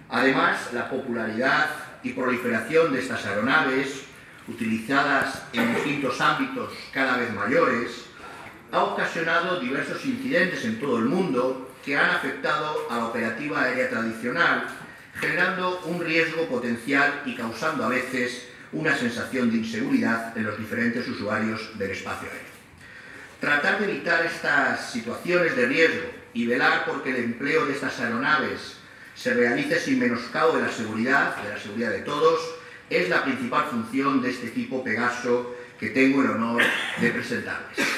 Además, la popularidad y proliferación de estas aeronaves, utilizadas en distintos ámbitos cada vez mayores, ha ocasionado diversos incidentes en todo el mundo que han afectado a la operativa aérea tradicional, generando un riesgo potencial y causando a veces una sensación de inseguridad en los diferentes usuarios del espacio aéreo. Tratar de evitar estas situaciones de riesgo y velar porque el empleo de estas aeronaves se realice sin menoscabo de la seguridad de todos, es la principal función de este equipo Pegaso que tengo el honor de presentarles.